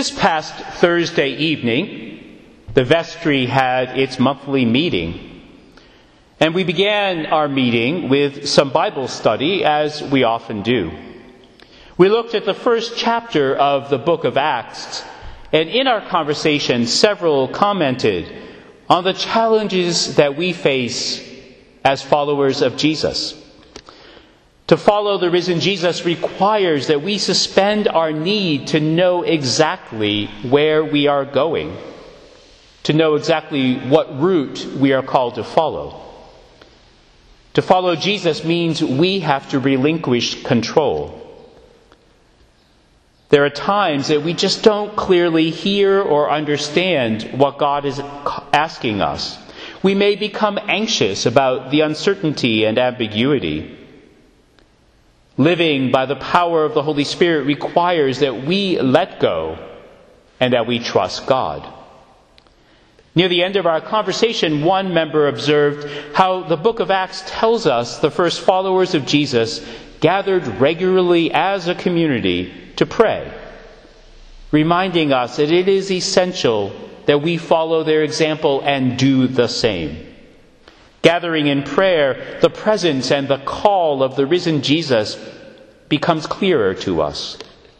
This past Thursday evening, the vestry had its monthly meeting, and we began our meeting with some Bible study, as we often do. We looked at the first chapter of the book of Acts, and in our conversation, several commented on the challenges that we face as followers of Jesus. To follow the risen Jesus requires that we suspend our need to know exactly where we are going, to know exactly what route we are called to follow. To follow Jesus means we have to relinquish control. There are times that we just don't clearly hear or understand what God is asking us. We may become anxious about the uncertainty and ambiguity. Living by the power of the Holy Spirit requires that we let go and that we trust God. Near the end of our conversation, one member observed how the book of Acts tells us the first followers of Jesus gathered regularly as a community to pray, reminding us that it is essential that we follow their example and do the same. Gathering in prayer, the presence and the call of the risen Jesus becomes clearer to us.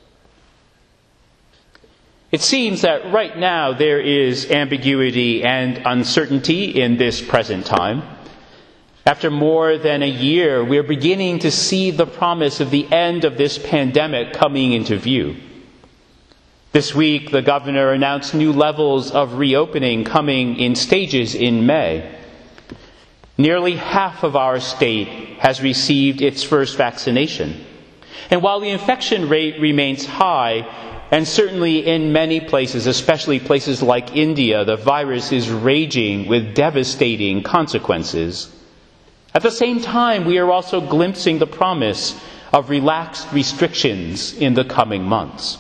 It seems that right now there is ambiguity and uncertainty in this present time. After more than a year, we're beginning to see the promise of the end of this pandemic coming into view. This week, the governor announced new levels of reopening coming in stages in May. Nearly half of our state has received its first vaccination. And while the infection rate remains high, and certainly in many places, especially places like India, the virus is raging with devastating consequences, at the same time, we are also glimpsing the promise of relaxed restrictions in the coming months.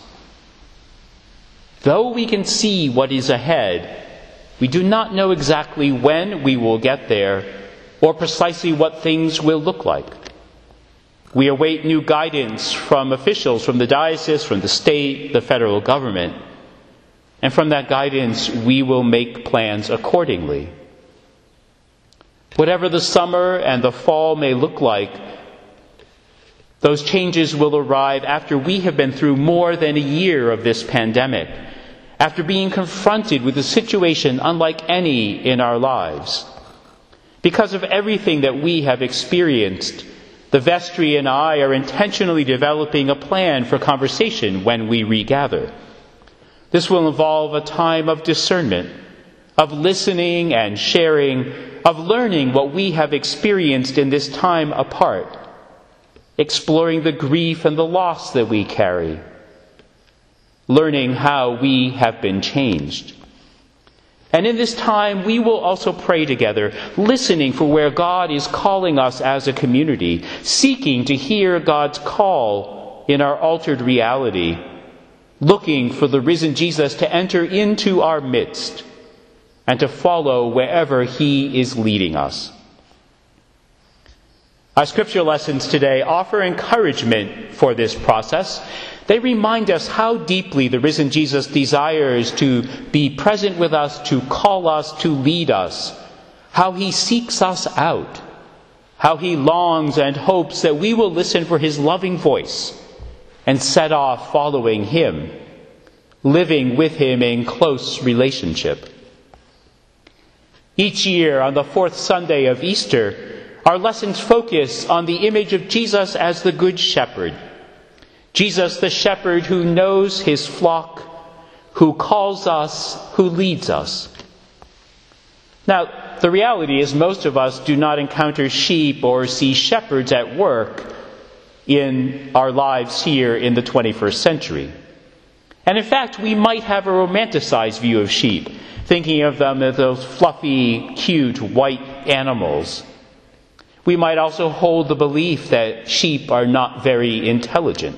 Though we can see what is ahead, we do not know exactly when we will get there or precisely what things will look like. We await new guidance from officials from the diocese, from the state, the federal government, and from that guidance we will make plans accordingly. Whatever the summer and the fall may look like, those changes will arrive after we have been through more than a year of this pandemic, after being confronted with a situation unlike any in our lives. Because of everything that we have experienced, the vestry and I are intentionally developing a plan for conversation when we regather. This will involve a time of discernment, of listening and sharing, of learning what we have experienced in this time apart, exploring the grief and the loss that we carry, learning how we have been changed. And in this time, we will also pray together, listening for where God is calling us as a community, seeking to hear God's call in our altered reality, looking for the risen Jesus to enter into our midst and to follow wherever He is leading us. Our scripture lessons today offer encouragement for this process. They remind us how deeply the risen Jesus desires to be present with us, to call us, to lead us, how He seeks us out, how He longs and hopes that we will listen for His loving voice and set off following Him, living with Him in close relationship. Each year on the fourth Sunday of Easter, our lessons focus on the image of Jesus as the Good Shepherd. Jesus, the shepherd who knows his flock, who calls us, who leads us. Now, the reality is most of us do not encounter sheep or see shepherds at work in our lives here in the 21st century. And in fact, we might have a romanticized view of sheep, thinking of them as those fluffy, cute, white animals. We might also hold the belief that sheep are not very intelligent.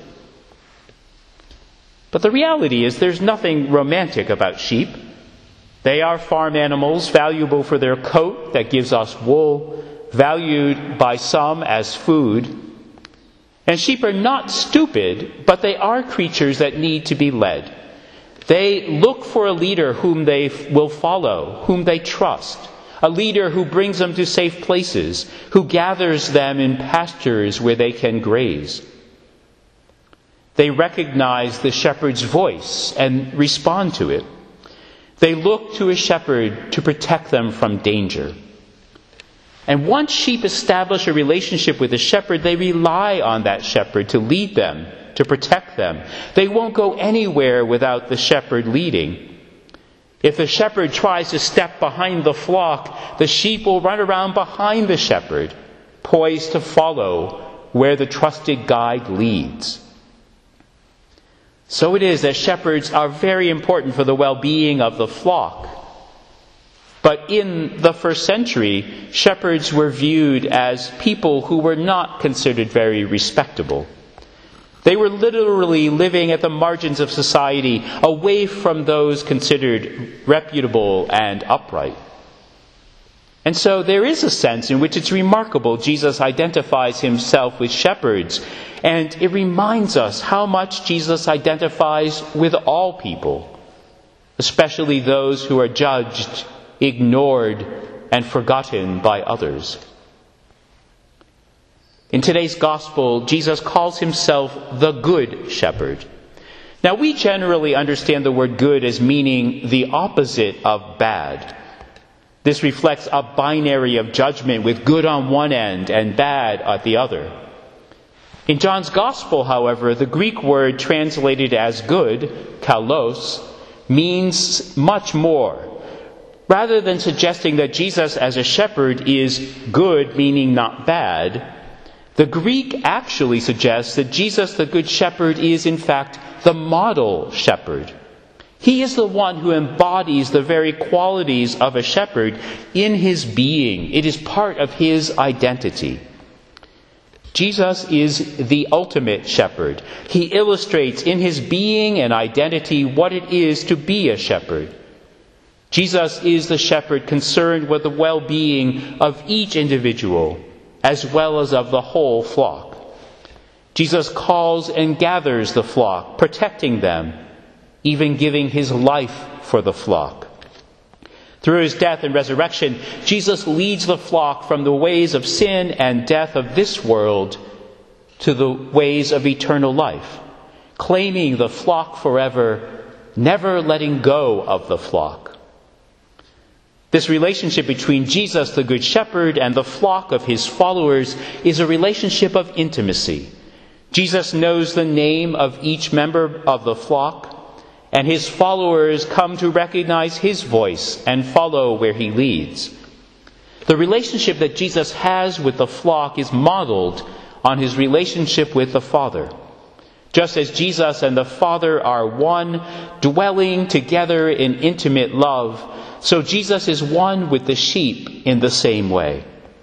But the reality is there's nothing romantic about sheep. They are farm animals, valuable for their coat that gives us wool, valued by some as food. And sheep are not stupid, but they are creatures that need to be led. They look for a leader whom they will follow, whom they trust, a leader who brings them to safe places, who gathers them in pastures where they can graze. They recognize the shepherd's voice and respond to it. They look to a shepherd to protect them from danger. And once sheep establish a relationship with a shepherd, they rely on that shepherd to lead them, to protect them. They won't go anywhere without the shepherd leading. If the shepherd tries to step behind the flock, the sheep will run around behind the shepherd, poised to follow where the trusted guide leads. So it is that shepherds are very important for the well-being of the flock. But in the first century, shepherds were viewed as people who were not considered very respectable. They were literally living at the margins of society, away from those considered reputable and upright. And so there is a sense in which it's remarkable Jesus identifies himself with shepherds, and it reminds us how much Jesus identifies with all people, especially those who are judged, ignored, and forgotten by others. In today's gospel, Jesus calls himself the Good Shepherd. Now, we generally understand the word good as meaning the opposite of bad. This reflects a binary of judgment with good on one end and bad at the other. In John's Gospel, however, the Greek word translated as good, kalos, means much more. Rather than suggesting that Jesus as a shepherd is good, meaning not bad, the Greek actually suggests that Jesus, the Good Shepherd, is in fact the model shepherd. He is the one who embodies the very qualities of a shepherd in his being. It is part of his identity. Jesus is the ultimate shepherd. He illustrates in his being and identity what it is to be a shepherd. Jesus is the shepherd concerned with the well-being of each individual, as well as of the whole flock. Jesus calls and gathers the flock, protecting them, even giving his life for the flock. Through his death and resurrection, Jesus leads the flock from the ways of sin and death of this world to the ways of eternal life, claiming the flock forever, never letting go of the flock. This relationship between Jesus, the Good Shepherd, and the flock of his followers is a relationship of intimacy. Jesus knows the name of each member of the flock, and his followers come to recognize his voice and follow where he leads. The relationship that Jesus has with the flock is modeled on his relationship with the Father. Just as Jesus and the Father are one, dwelling together in intimate love, so Jesus is one with the sheep in the same way.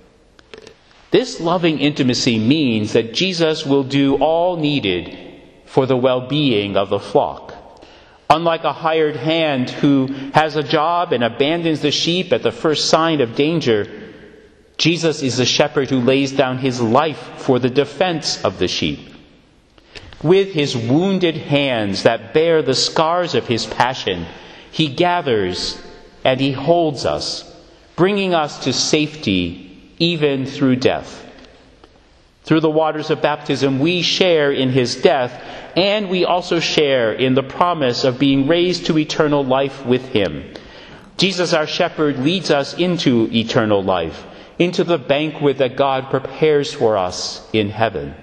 This loving intimacy means that Jesus will do all needed for the well-being of the flock. Unlike a hired hand who has a job and abandons the sheep at the first sign of danger, Jesus is the shepherd who lays down his life for the defense of the sheep. With his wounded hands that bear the scars of his passion, he gathers and he holds us, bringing us to safety even through death. Through the waters of baptism, we share in his death, and we also share in the promise of being raised to eternal life with him. Jesus, our shepherd, leads us into eternal life, into the banquet that God prepares for us in heaven.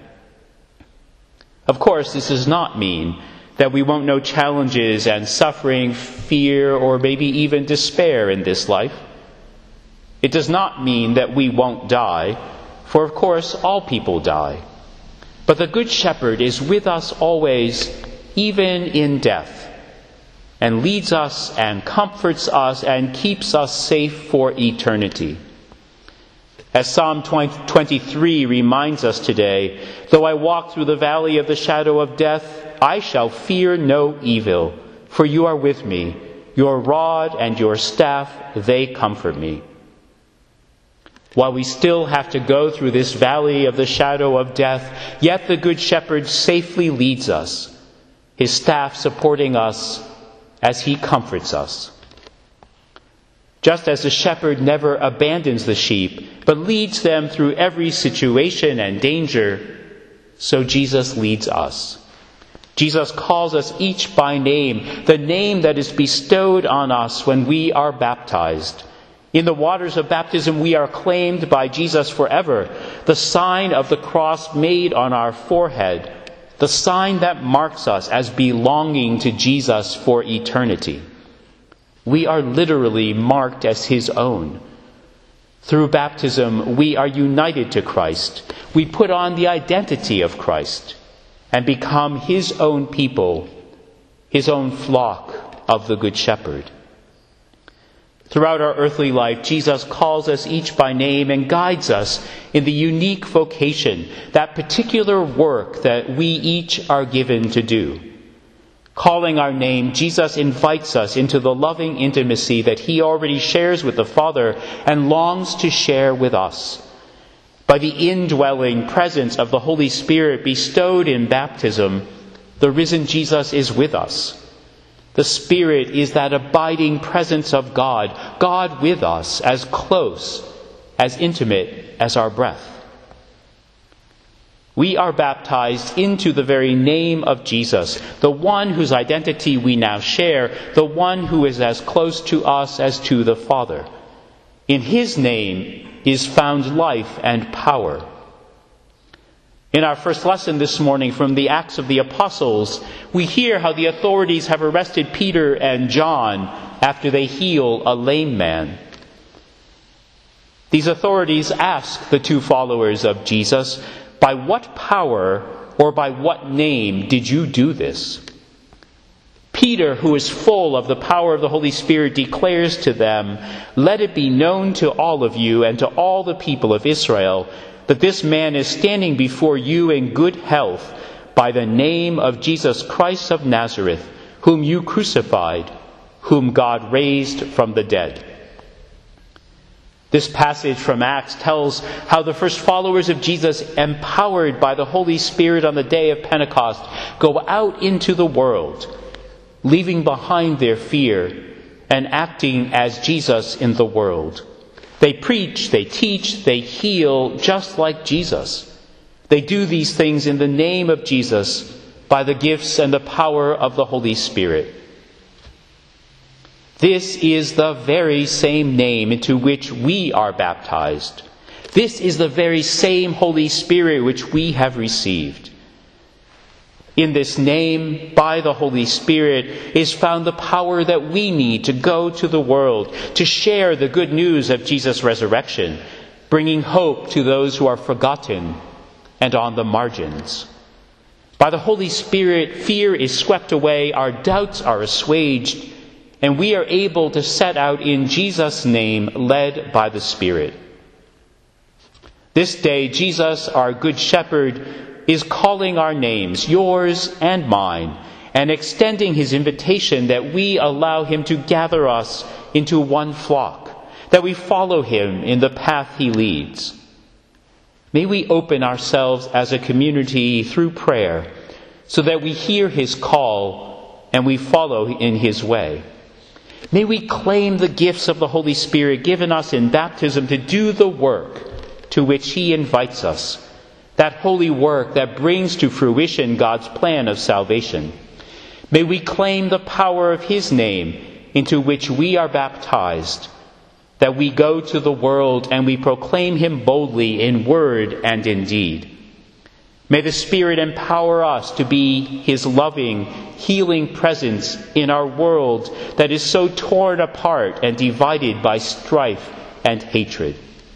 Of course, this does not mean that we won't know challenges and suffering, fear, or maybe even despair in this life. It does not mean that we won't die, for of course all people die. But the Good Shepherd is with us always, even in death, and leads us and comforts us and keeps us safe for eternity. As Psalm 23 reminds us today, though I walk through the valley of the shadow of death, I shall fear no evil, for you are with me. Your rod and your staff, they comfort me. While we still have to go through this valley of the shadow of death, yet the Good Shepherd safely leads us, his staff supporting us as he comforts us. Just as the shepherd never abandons the sheep, but leads them through every situation and danger, so Jesus leads us. Jesus calls us each by name, the name that is bestowed on us when we are baptized. In the waters of baptism, we are claimed by Jesus forever, the sign of the cross made on our forehead, the sign that marks us as belonging to Jesus for eternity. We are literally marked as his own. Through baptism, we are united to Christ. We put on the identity of Christ and become his own people, his own flock of the Good Shepherd. Throughout our earthly life, Jesus calls us each by name and guides us in the unique vocation, that particular work that we each are given to do. Calling our name, Jesus invites us into the loving intimacy that he already shares with the Father and longs to share with us. By the indwelling presence of the Holy Spirit bestowed in baptism, the risen Jesus is with us. The Spirit is that abiding presence of God, God with us, as close, as intimate as our breath. We are baptized into the very name of Jesus, the one whose identity we now share, the one who is as close to us as to the Father. In his name is found life and power. In our first lesson this morning from the Acts of the Apostles, we hear how the authorities have arrested Peter and John after they heal a lame man. These authorities ask the two followers of Jesus, "By what power or by what name did you do this?" Peter, who is full of the power of the Holy Spirit, declares to them, "Let it be known to all of you and to all the people of Israel that this man is standing before you in good health by the name of Jesus Christ of Nazareth, whom you crucified, whom God raised from the dead." This passage from Acts tells how the first followers of Jesus, empowered by the Holy Spirit on the day of Pentecost, go out into the world, leaving behind their fear and acting as Jesus in the world. They preach, they teach, they heal just like Jesus. They do these things in the name of Jesus by the gifts and the power of the Holy Spirit. This is the very same name into which we are baptized. This is the very same Holy Spirit which we have received. In this name, by the Holy Spirit, is found the power that we need to go to the world, to share the good news of Jesus' resurrection, bringing hope to those who are forgotten and on the margins. By the Holy Spirit, fear is swept away, our doubts are assuaged, and we are able to set out in Jesus' name, led by the Spirit. This day, Jesus, our Good Shepherd, is calling our names, yours and mine, and extending his invitation that we allow him to gather us into one flock, that we follow him in the path he leads. May we open ourselves as a community through prayer, so that we hear his call and we follow in his way. May we claim the gifts of the Holy Spirit given us in baptism to do the work to which he invites us, that holy work that brings to fruition God's plan of salvation. May we claim the power of his name into which we are baptized, that we go to the world and we proclaim him boldly in word and in deed. May the Spirit empower us to be his loving, healing presence in our world that is so torn apart and divided by strife and hatred.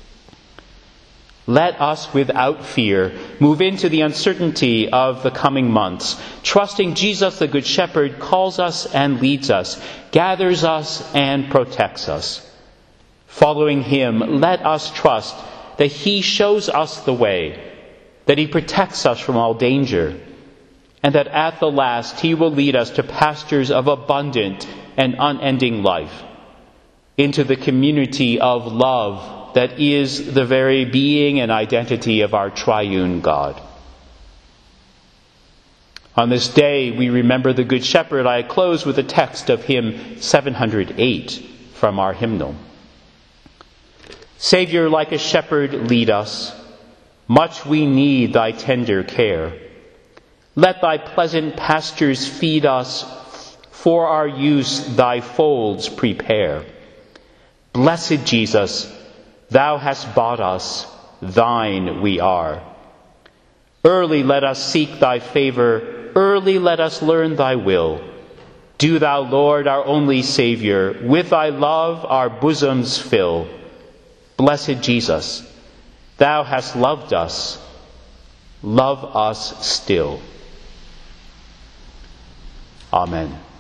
Let us, without fear, move into the uncertainty of the coming months, trusting Jesus, the Good Shepherd, calls us and leads us, gathers us and protects us. Following him, let us trust that he shows us the way, that he protects us from all danger, and that at the last he will lead us to pastures of abundant and unending life, into the community of love that is the very being and identity of our triune God. On this day, we remember the Good Shepherd. I close with a text of hymn 708 from our hymnal. Savior, like a shepherd, lead us. Much we need thy tender care. Let thy pleasant pastures feed us. For our use thy folds prepare. Blessed Jesus, thou hast bought us. Thine we are. Early let us seek thy favor. Early let us learn thy will. Do thou, Lord, our only Savior, with thy love our bosoms fill. Blessed Jesus, thou hast loved us. Love us still. Amen.